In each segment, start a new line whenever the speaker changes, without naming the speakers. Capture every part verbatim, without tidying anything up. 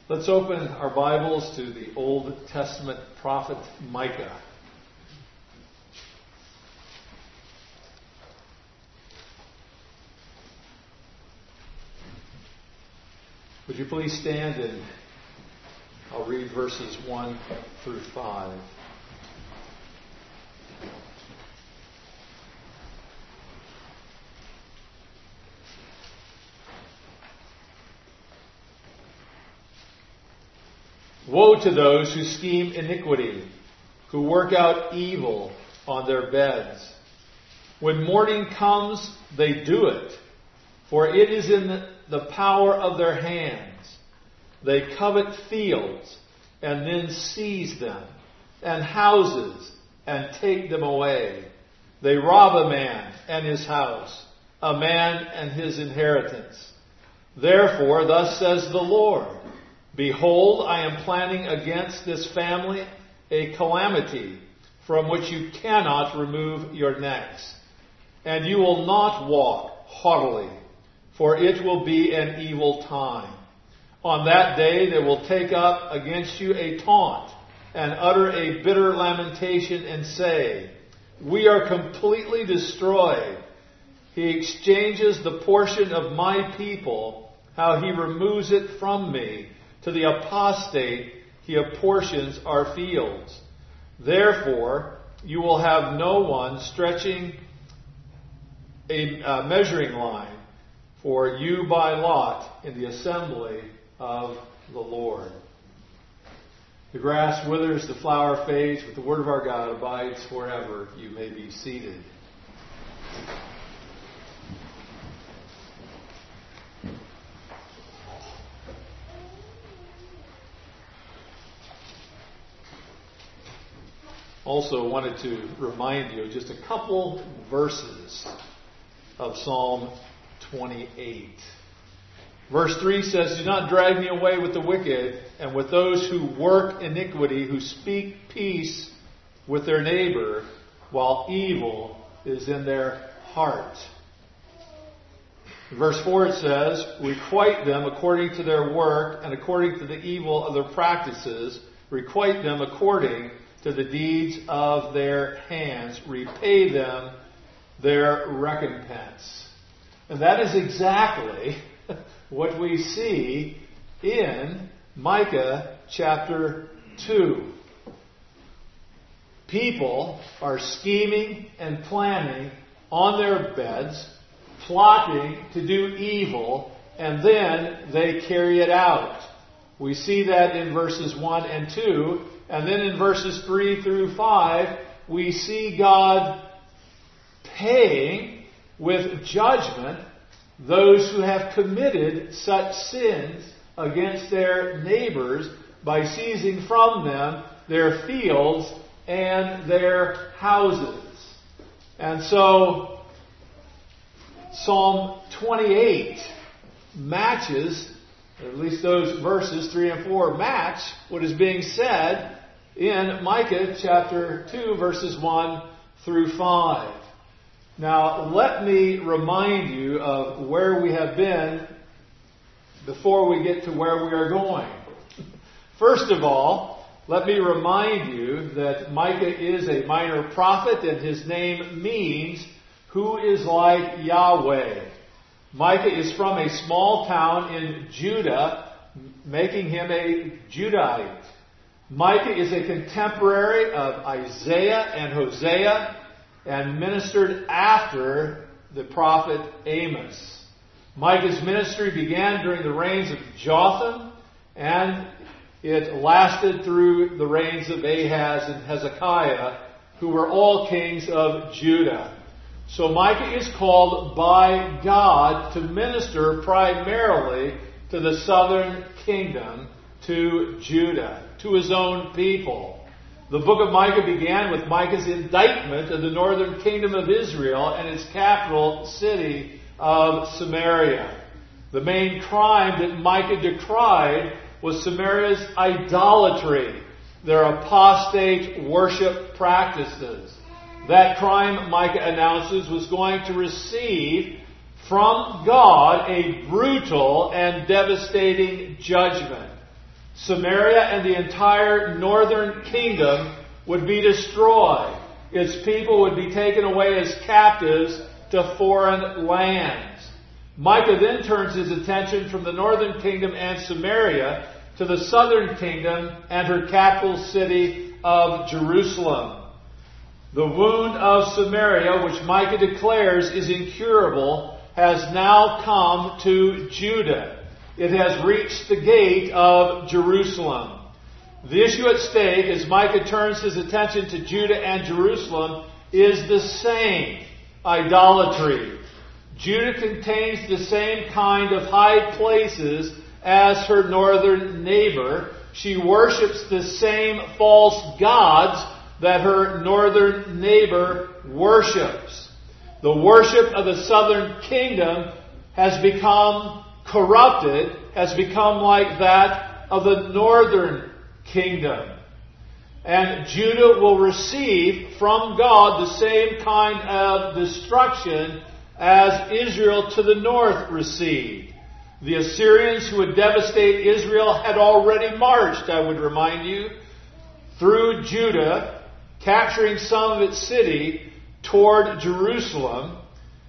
Let's open our Bibles to the Old Testament prophet Micah. Would you please stand, and I'll read verses one through five. Woe to those who scheme iniquity, who work out evil on their beds. When morning comes, they do it, for it is in the power of their hands. They covet fields and then seize them, and houses and take them away. They rob a man and his house, a man and his inheritance. Therefore, thus says the Lord, behold, I am planning against this family a calamity from which you cannot remove your necks. And you will not walk haughtily, for it will be an evil time. On that day they will take up against you a taunt and utter a bitter lamentation and say, we are completely destroyed. He exchanges the portion of my people, how he removes it from me. To the apostate he apportions our fields. Therefore, you will have no one stretching a uh, measuring line for you by lot in the assembly of the Lord. The grass withers, the flower fades, but the word of our God abides forever. You may be seated. Also wanted to remind you of just a couple verses of Psalm twenty-eight. Verse three says, do not drag me away with the wicked and with those who work iniquity, who speak peace with their neighbor while evil is in their heart. In verse four it says, requite them according to their work and according to the evil of their practices. Requite them according to the deeds of their hands. Repay them their recompense. And that is exactly what we see in Micah chapter two. People are scheming and planning on their beds, plotting to do evil, and then they carry it out. We see that in verses one and two. And then in verses three through five, we see God paying with judgment those who have committed such sins against their neighbors by seizing from them their fields and their houses. And so Psalm twenty-eight matches, at least those verses three and four match what is being said in Micah chapter two, verses one through five. Now, let me remind you of where we have been before we get to where we are going. First of all, let me remind you that Micah is a minor prophet, and his name means who is like Yahweh. Micah is from a small town in Judah, making him a Judahite. Micah is a contemporary of Isaiah and Hosea and ministered after the prophet Amos. Micah's ministry began during the reigns of Jotham, and it lasted through the reigns of Ahaz and Hezekiah, who were all kings of Judah. So Micah is called by God to minister primarily to the southern kingdom, to Judah, to his own people. The book of Micah began with Micah's indictment of the northern kingdom of Israel and its capital city of Samaria. The main crime that Micah decried was Samaria's idolatry, their apostate worship practices. That crime, Micah announces, was going to receive from God a brutal and devastating judgment. Samaria and the entire northern kingdom would be destroyed. Its people would be taken away as captives to foreign lands. Micah then turns his attention from the northern kingdom and Samaria to the southern kingdom and her capital city of Jerusalem. The wound of Samaria, which Micah declares is incurable, has now come to Judah. It has reached the gate of Jerusalem. The issue at stake, as Micah turns his attention to Judah and Jerusalem, is the same: idolatry. Judah contains the same kind of high places as her northern neighbor. She worships the same false gods that her northern neighbor worships. The worship of the southern kingdom has become corrupted, has become like that of the northern kingdom. And Judah will receive from God the same kind of destruction as Israel to the north received. The Assyrians who would devastate Israel had already marched, I would remind you, through Judah, capturing some of its city toward Jerusalem.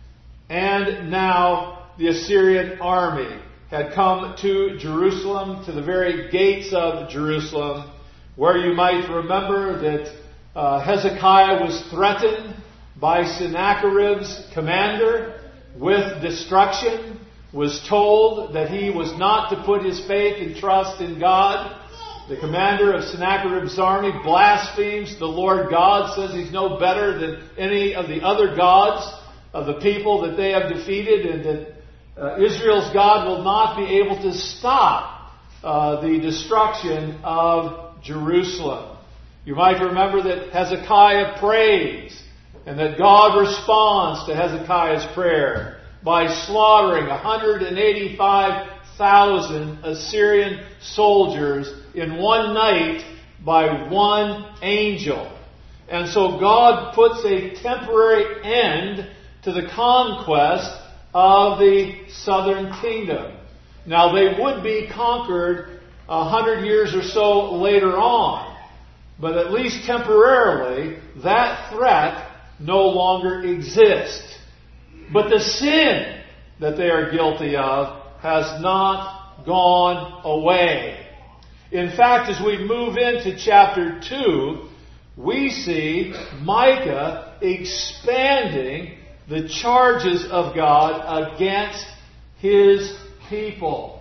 And now the Assyrian army had come to Jerusalem, to the very gates of Jerusalem, where you might remember that uh, Hezekiah was threatened by Sennacherib's commander with destruction, was told that he was not to put his faith and trust in God. The commander of Sennacherib's army blasphemes the Lord God, says he's no better than any of the other gods of the people that they have defeated, and that uh, Israel's God will not be able to stop uh, the destruction of Jerusalem. You might remember that Hezekiah prays, and that God responds to Hezekiah's prayer by slaughtering one hundred eighty-five thousand Assyrian soldiers in one night by one angel. And so God puts a temporary end to the conquest of the southern kingdom. Now, they would be conquered a hundred years or so later on, but at least temporarily, that threat no longer exists. But the sin that they are guilty of has not gone away. In fact, as we move into chapter two, we see Micah expanding the charges of God against His people.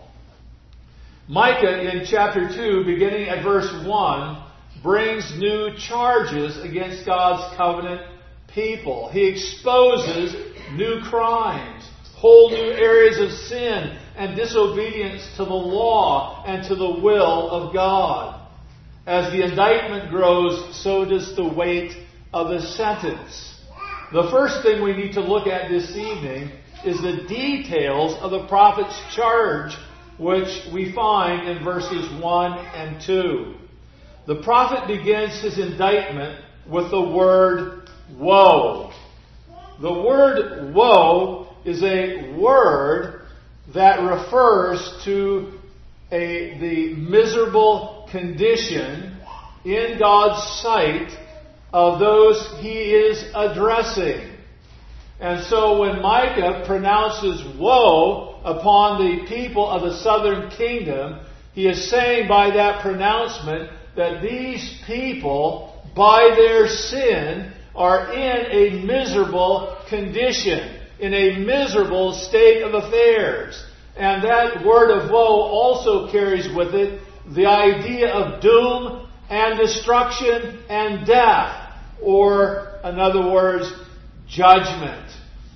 Micah in chapter two, beginning at verse one, brings new charges against God's covenant people. He exposes new crimes, whole new areas of sin and disobedience to the law and to the will of God. As the indictment grows, so does the weight of the sentence. The first thing we need to look at this evening is the details of the prophet's charge, which we find in verses one and two. The prophet begins his indictment with the word woe. The word woe is a word that refers to a, the miserable condition in God's sight of those He is addressing. And so when Micah pronounces woe upon the people of the southern kingdom, he is saying by that pronouncement that these people, by their sin, are in a miserable condition, in a miserable state of affairs. And that word of woe also carries with it the idea of doom and destruction and death, or, in other words, judgment.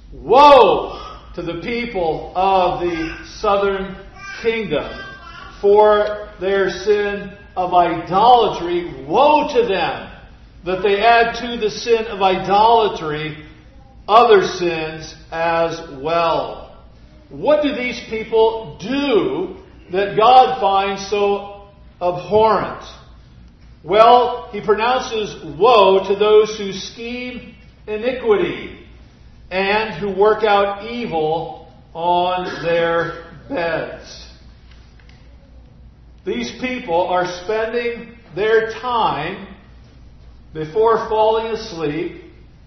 Woe to the people of the southern kingdom for their sin of idolatry. Woe to them that they add to the sin of idolatry other sins as well. What do these people do that God finds so abhorrent? Well, He pronounces woe to those who scheme iniquity and who work out evil on their beds. These people are spending their time before falling asleep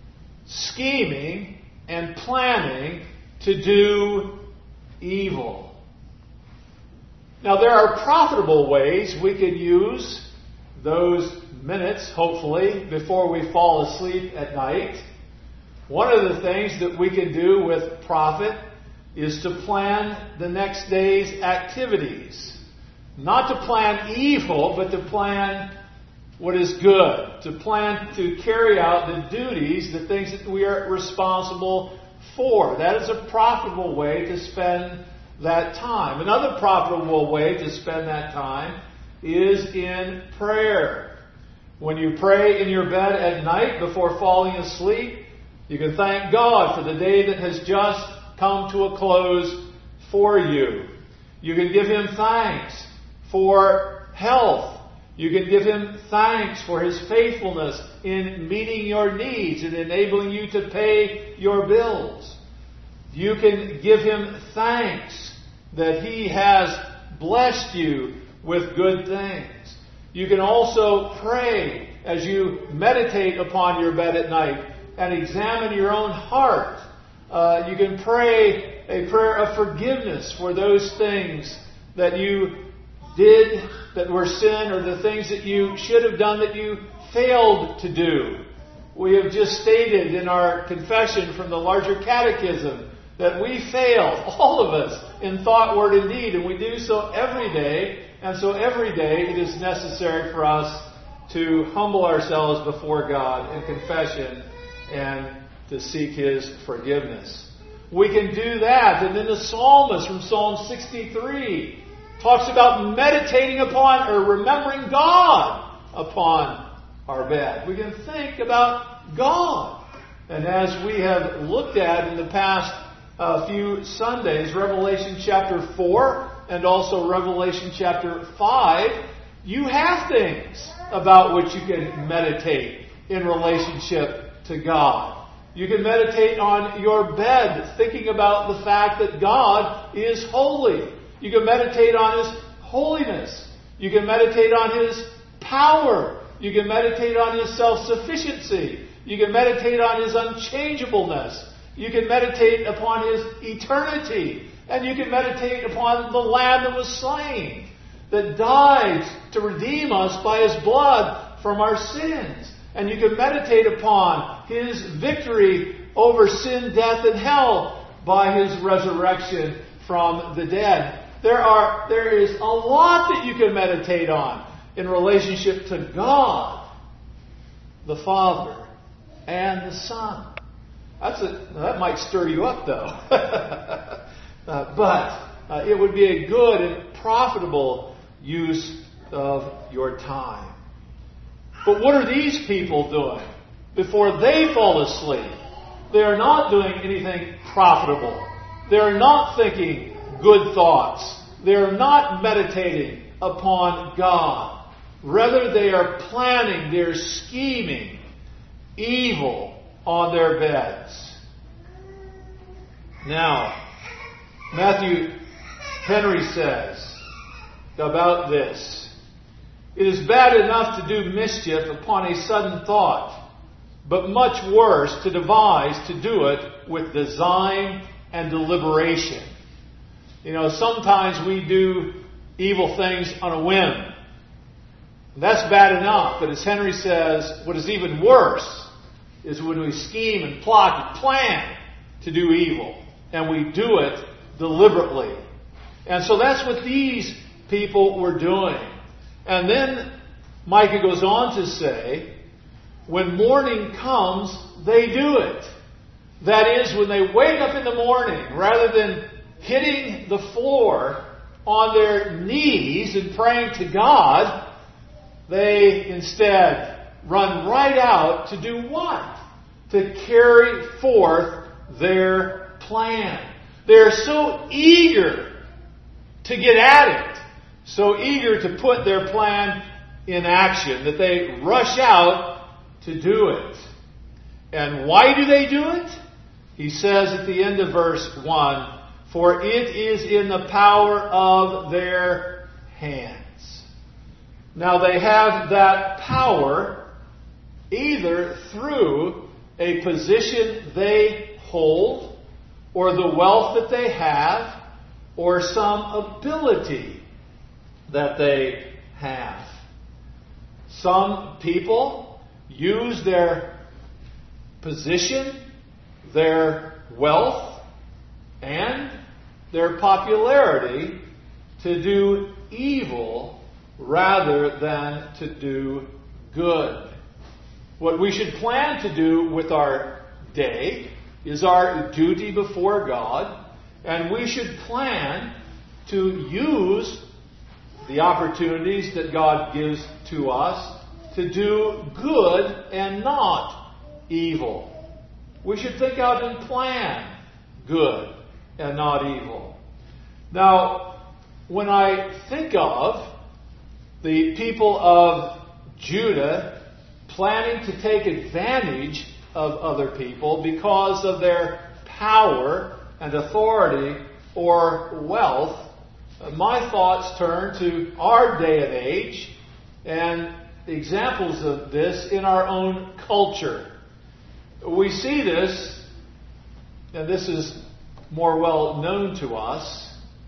scheming and planning to do evil. Now, there are profitable ways we can use those minutes, hopefully, before we fall asleep at night. One of the things that we can do with profit is to plan the next day's activities. Not to plan evil, but to plan what is good. To plan to carry out the duties, the things that we are responsible for. That is a profitable way to spend that time. Another profitable way to spend that time is in prayer. When you pray in your bed at night before falling asleep, you can thank God for the day that has just come to a close for you. You can give Him thanks for health. You can give Him thanks for His faithfulness in meeting your needs and enabling you to pay your bills. You can give Him thanks that He has blessed you with good things. You can also pray as you meditate upon your bed at night and examine your own heart. Uh, you can pray a prayer of forgiveness for those things that you did that were sin, or the things that you should have done that you failed to do. We have just stated in our confession from the larger catechism that we fail, all of us, in thought, word, and deed, and we do so every day. And so every day it is necessary for us to humble ourselves before God in confession and to seek His forgiveness. We can do that. And then the psalmist from Psalm sixty-three talks about meditating upon or remembering God upon our bed. We can think about God. And as we have looked at in the past uh, few Sundays, Revelation chapter four and also Revelation chapter five, you have things about which you can meditate in relationship to God. You can meditate on your bed thinking about the fact that God is holy. You can meditate on His holiness. You can meditate on His power. You can meditate on His self-sufficiency. You can meditate on His unchangeableness. You can meditate upon His eternity. And you can meditate upon the Lamb that was slain, that died to redeem us by His blood from our sins. And you can meditate upon His victory over sin, death, and hell by His resurrection from the dead. There are, there is a lot that you can meditate on in relationship to God, the Father, and the Son. That's a, that might stir you up, though. uh, but uh, it would be a good and profitable use of your time. But what are these people doing before they fall asleep? They are not doing anything profitable. They are not thinking good thoughts. They are not meditating upon God. Rather, they are planning, they are scheming evil on their beds. Now, Matthew Henry says about this, "It is bad enough to do mischief upon a sudden thought, but much worse to devise to do it with design and deliberation." You know, sometimes we do evil things on a whim. That's bad enough. But as Henry says, what is even worse is when we scheme and plot and plan to do evil. And we do it deliberately. And so that's what these people were doing. And then Micah goes on to say, when morning comes, they do it. That is, when they wake up in the morning, rather than hitting the floor on their knees and praying to God, they instead run right out to do what? To carry forth their plan. They're so eager to get at it, so eager to put their plan in action, that they rush out to do it. And why do they do it? He says at the end of verse one, "For it is in the power of their hands." Now they have that power either through a position they hold, or the wealth that they have, or some ability that they have. Some people use their position, their wealth, and their popularity to do evil rather than to do good. What we should plan to do with our day is our duty before God, and we should plan to use the opportunities that God gives to us to do good and not evil. We should think out and plan good and not evil. Now, when I think of the people of Judah planning to take advantage of other people because of their power and authority or wealth, my thoughts turn to our day and age and examples of this in our own culture. We see this, and this is more well known to us,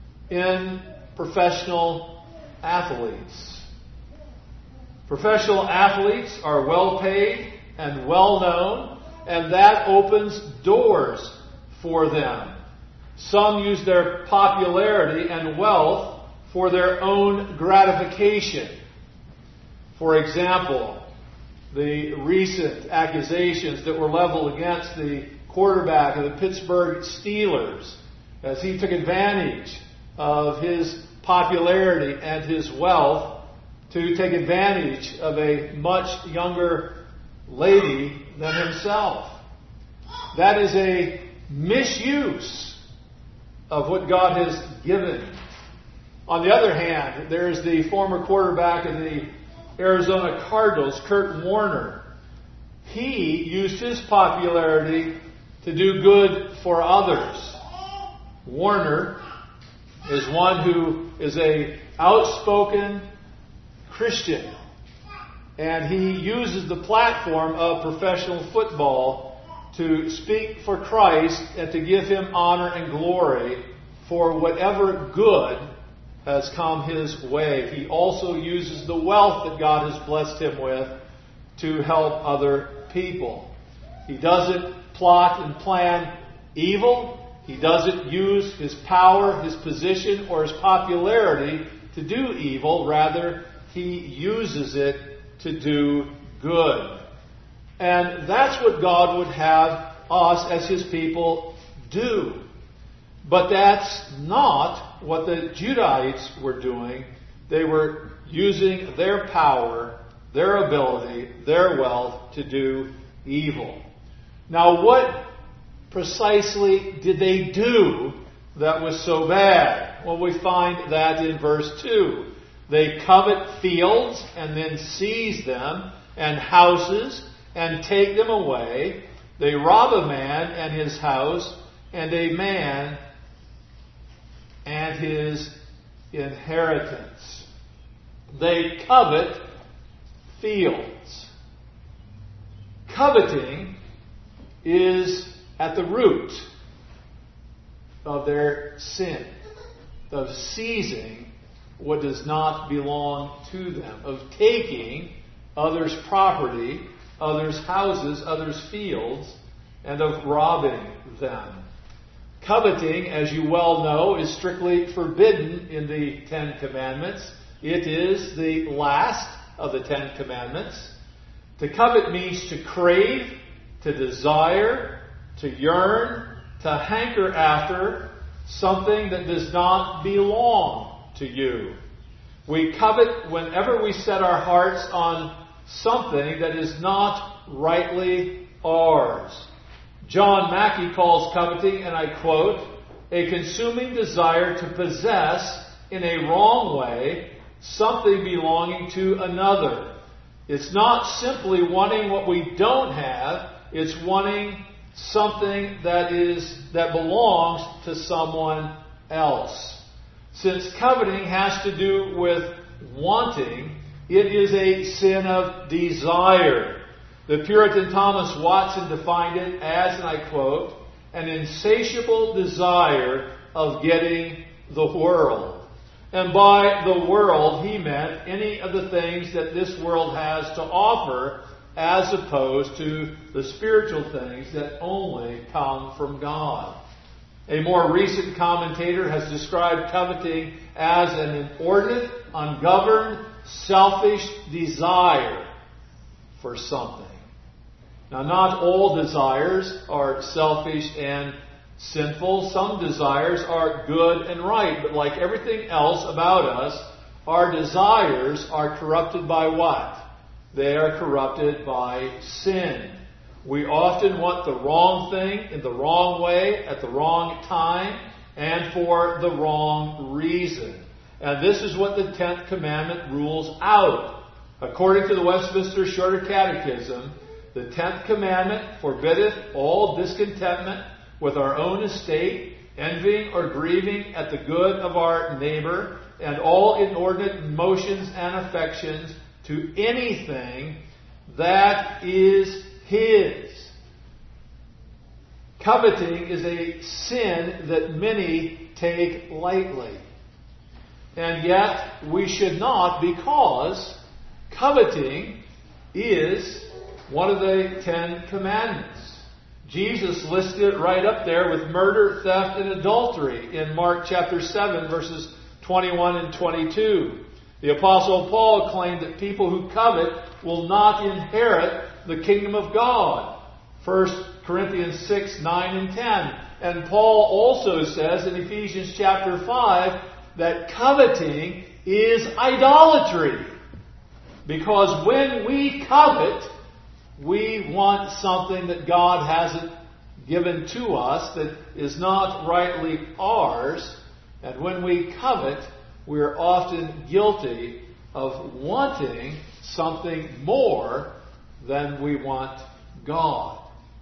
in professional athletes. Professional athletes are well paid and well known, and that opens doors for them. Some use their popularity and wealth for their own gratification. For example, the recent accusations that were leveled against the quarterback of the Pittsburgh Steelers as he took advantage of his popularity and his wealth to take advantage of a much younger lady than himself. That is a misuse of what God has given. On the other hand, there is the former quarterback of the Arizona Cardinals, Kurt Warner. He used his popularity to do good for others. Warner is one who is a outspoken Christian, and he uses the platform of professional football to speak for Christ and to give Him honor and glory for whatever good has come his way. He also uses the wealth that God has blessed him with to help other people. He doesn't plot and plan evil. He doesn't use his power, his position, or his popularity to do evil. Rather, he uses it to do good. And that's what God would have us as His people do. But that's not what the Judahites were doing. They were using their power, their ability, their wealth to do evil. Now, what precisely did they do that was so bad? Well, we find that in verse two. They covet fields and then seize them, and houses, and take them away. They rob a man and his house, and a man and his inheritance. They covet fields. Coveting is at the root of their sin, of seizing what does not belong to them, of taking others' property, others' houses, others' fields, and of robbing them. Coveting, as you well know, is strictly forbidden in the Ten Commandments. It is the last of the Ten Commandments. To covet means to crave, to desire, to yearn, to hanker after something that does not belong to you. We covet whenever we set our hearts on something that is not rightly ours. John Mackey calls coveting, and I quote, a consuming desire to possess in a wrong way something belonging to another. It's not simply wanting what we don't have, it's wanting something that is that belongs to someone else. Since coveting has to do with wanting, It is a sin of desire. The Puritan Thomas Watson defined it as, and I quote, an insatiable desire of getting the world. And by the world, he meant any of the things that this world has to offer, as opposed to the spiritual things that only come from God. A more recent commentator has described coveting as an inordinate, ungoverned, selfish desire for something. Now, not all desires are selfish and sinful. Some desires are good and right, but like everything else about us, our desires are corrupted by what? They are corrupted by sin. We often want the wrong thing in the wrong way at the wrong time and for the wrong reason. And this is what the tenth commandment rules out. According to the Westminster Shorter Catechism, the tenth commandment forbiddeth all discontentment with our own estate, envying or grieving at the good of our neighbor, and all inordinate motions and affections to anything that is his. Coveting is a sin that many take lightly. And yet we should not, because coveting is one of the Ten Commandments. Jesus listed it right up there with murder, theft, and adultery in Mark chapter seven, verses twenty-one and twenty-two. The Apostle Paul claimed that people who covet will not inherit the kingdom of God. First Corinthians six, nine, and ten. And Paul also says in Ephesians chapter five that coveting is idolatry. Because when we covet, we want something that God hasn't given to us, that is not rightly ours. And when we covet, we are often guilty of wanting something more than we want God.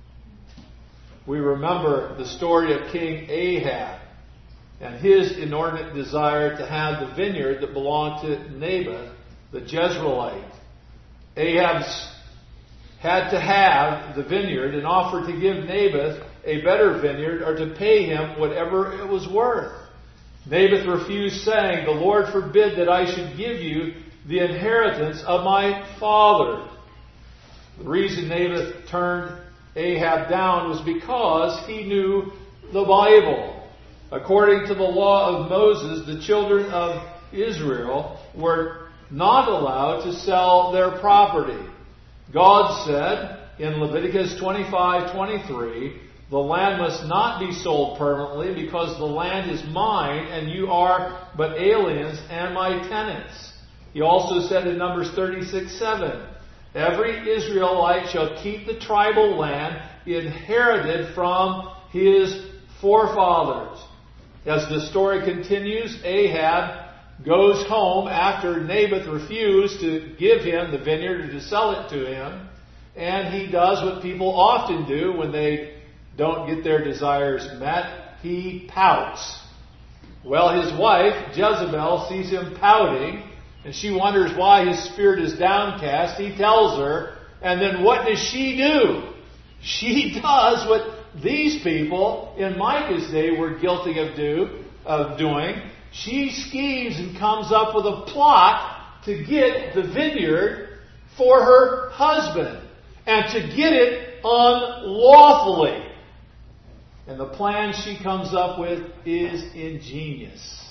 We remember the story of King Ahab and his inordinate desire to have the vineyard that belonged to Naboth, the Jezreelite. Ahab had to have the vineyard and offered to give Naboth a better vineyard or to pay him whatever it was worth. Naboth refused, saying, "The Lord forbid that I should give you the inheritance of my father." The reason Naboth turned Ahab down was because he knew the Bible. According to the law of Moses, the children of Israel were not allowed to sell their property. God said in Leviticus twenty-five twenty-three, "The land must not be sold permanently, because the land is mine, and you are but aliens and my tenants." He also said in Numbers thirty-six seven, "Every Israelite shall keep the tribal land inherited from his forefathers." As the story continues, Ahab goes home after Naboth refused to give him the vineyard or to sell it to him. And he does what people often do when they don't get their desires met. He pouts. Well, his wife, Jezebel, sees him pouting, and she wonders why his spirit is downcast. He tells her, and then what does she do? She does what these people in Micah's day were guilty of, do, of doing. She schemes and comes up with a plot to get the vineyard for her husband, and to get it unlawfully. And the plan she comes up with is ingenious.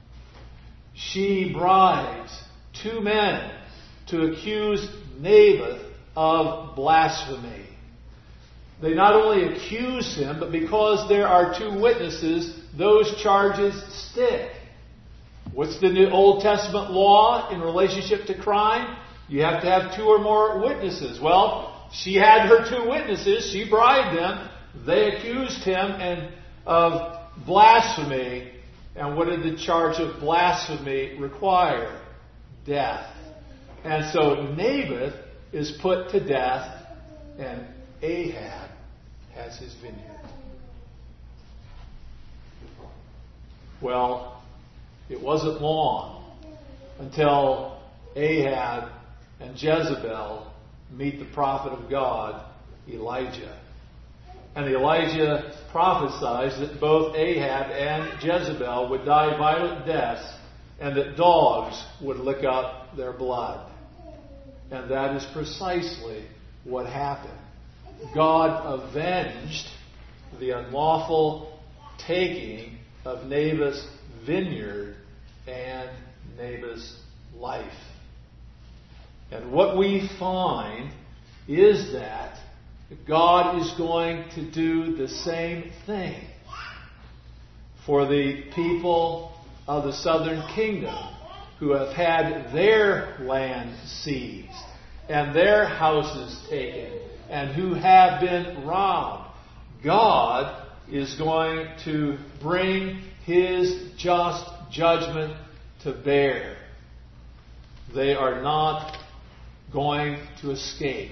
She bribes two men to accuse Naboth of blasphemy. They not only accuse him, but because there are two witnesses, those charges stick. What's the New Old Testament law in relationship to crime? You have to have two or more witnesses. Well, she had her two witnesses. She bribed them. They accused him and of blasphemy. And what did the charge of blasphemy require? Death. And so Naboth is put to death, and Ahab has his vineyard. Well, it wasn't long until Ahab and Jezebel meet the prophet of God, Elijah. And Elijah prophesies that both Ahab and Jezebel would die violent deaths and that dogs would lick up their blood. And that is precisely what happened. God avenged the unlawful taking of Naboth's vineyard and Naboth's life. And what we find is that God is going to do the same thing for the people of the southern kingdom who have had their land seized and their houses taken and who have been robbed. God is going to bring His just judgment to bear. They are not going to escape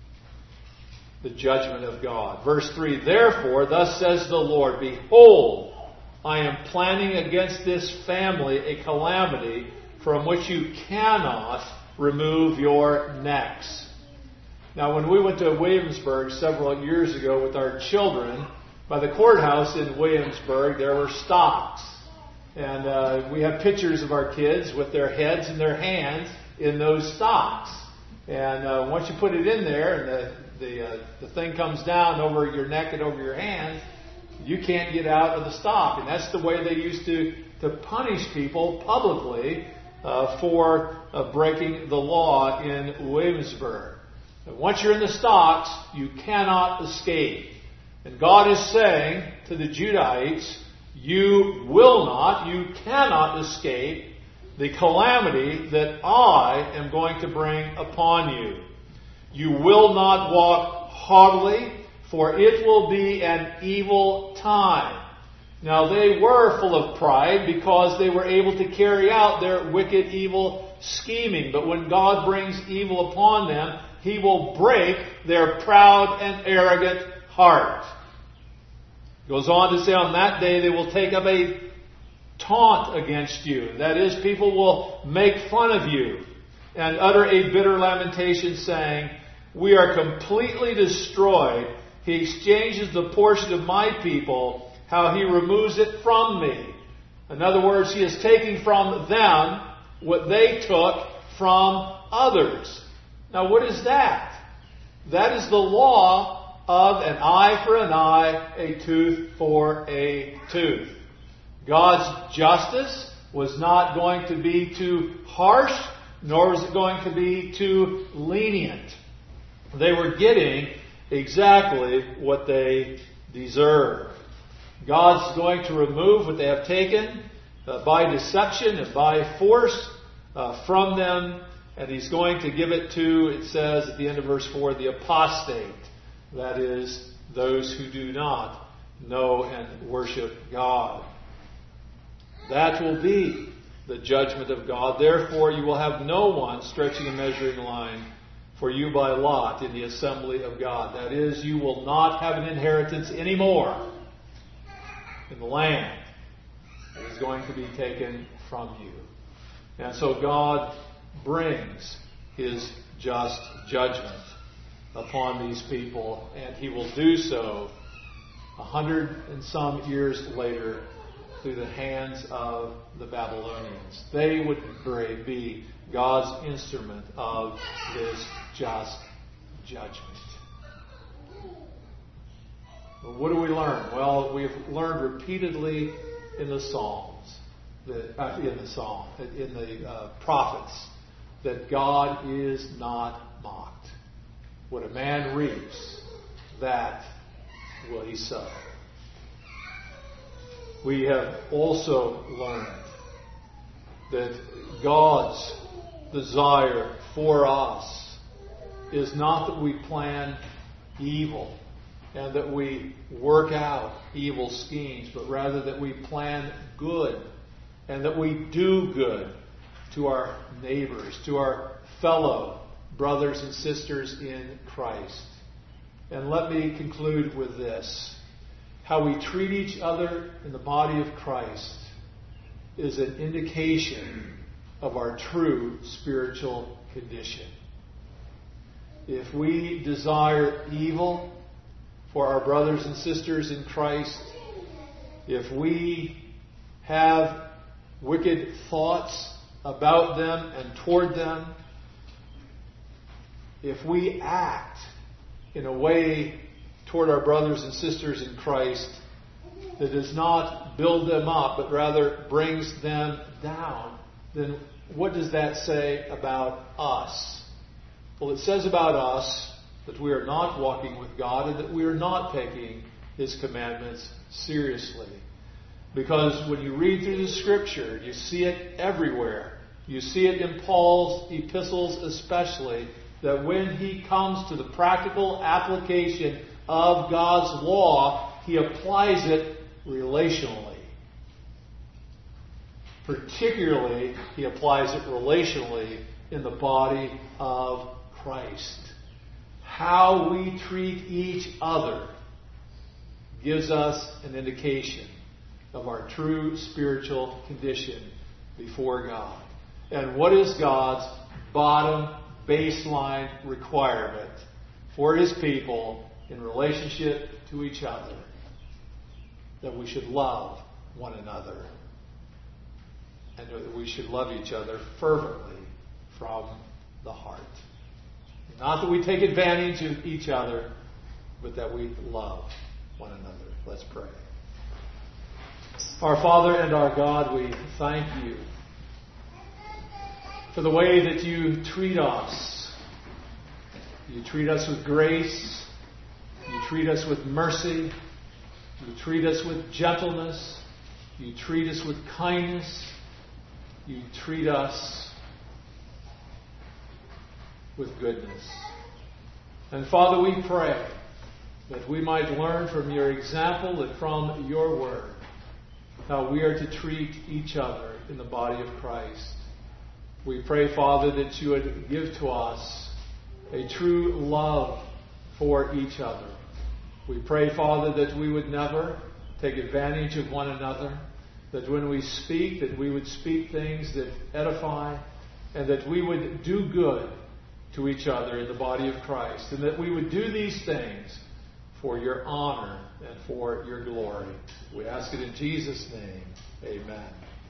the judgment of God. Verse three, therefore, thus says the Lord, behold, I am planning against this family a calamity from which you cannot remove your necks. Now, when we went to Williamsburg several years ago with our children, by the courthouse in Williamsburg, there were stocks. And uh, we have pictures of our kids with their heads and their hands in those stocks. And uh, once you put it in there and the the, uh, the thing comes down over your neck and over your hands, you can't get out of the stock. And that's the way they used to, to punish people publicly uh, for uh, breaking the law in Williamsburg. And once you're in the stocks, you cannot escape. And God is saying to the Judahites, you will not, you cannot escape the calamity that I am going to bring upon you. You will not walk haughtily, for it will be an evil time. Now they were full of pride because they were able to carry out their wicked, evil scheming. But when God brings evil upon them, He will break their proud and arrogant heart. It goes on to say, on that day they will take up a taunt against you. That is, people will make fun of you and utter a bitter lamentation, saying, we are completely destroyed. He exchanges the portion of my people, how he removes it from me. In other words, he is taking from them what they took from others. Now, what is that? That is the law of an eye for an eye, a tooth for a tooth. God's justice was not going to be too harsh, nor was it going to be too lenient. They were getting exactly what they deserve. God's going to remove what they have taken uh, by deception and by force uh, from them, and He's going to give it to, it says at the end of verse four, the apostate. That is, those who do not know and worship God. That will be the judgment of God. Therefore, you will have no one stretching a measuring line for you by lot in the assembly of God. That is, you will not have an inheritance anymore in the land. It is going to be taken from you. And so God brings His just judgment upon these people, and He will do so a hundred and some years later through the hands of the Babylonians. They would be God's instrument of His just judgment. Well, what do we learn? Well, we've learned repeatedly in the Psalms, that, uh, in the Psalm, in the uh, prophets, that God is not mocked. What a man reaps, that will he sow. We have also learned that God's desire for us is not that we plan evil and that we work out evil schemes, but rather that we plan good and that we do good to our neighbors, to our fellow brothers and sisters in Christ. And let me conclude with this. How we treat each other in the body of Christ is an indication of our true spiritual condition. If we desire evil for our brothers and sisters in Christ, if we have wicked thoughts about them and toward them, if we act in a way toward our brothers and sisters in Christ that does not build them up, but rather brings them down, then what does that say about us? Well, it says about us that we are not walking with God and that we are not taking His commandments seriously. Because when you read through the Scripture, you see it everywhere. You see it in Paul's epistles especially, that when he comes to the practical application of God's law, he applies it relationally. Particularly, he applies it relationally in the body of Christ. How we treat each other gives us an indication of our true spiritual condition before God. And what is God's bottom baseline requirement for His people in relationship to each other? That we should love one another. And that we should love each other fervently from the heart. Not that we take advantage of each other, but that we love one another. Let's pray. Our Father and our God, we thank You for the way that You treat us. You treat us with grace. You treat us with mercy. You treat us with gentleness. You treat us with kindness. You treat us with goodness. And Father, we pray that we might learn from Your example and from Your word how we are to treat each other in the body of Christ. We pray, Father, that You would give to us a true love for each other. We pray, Father, that we would never take advantage of one another, that when we speak, that we would speak things that edify, and that we would do good to each other in the body of Christ, and that we would do these things for Your honor and for Your glory. We ask it in Jesus' name. Amen.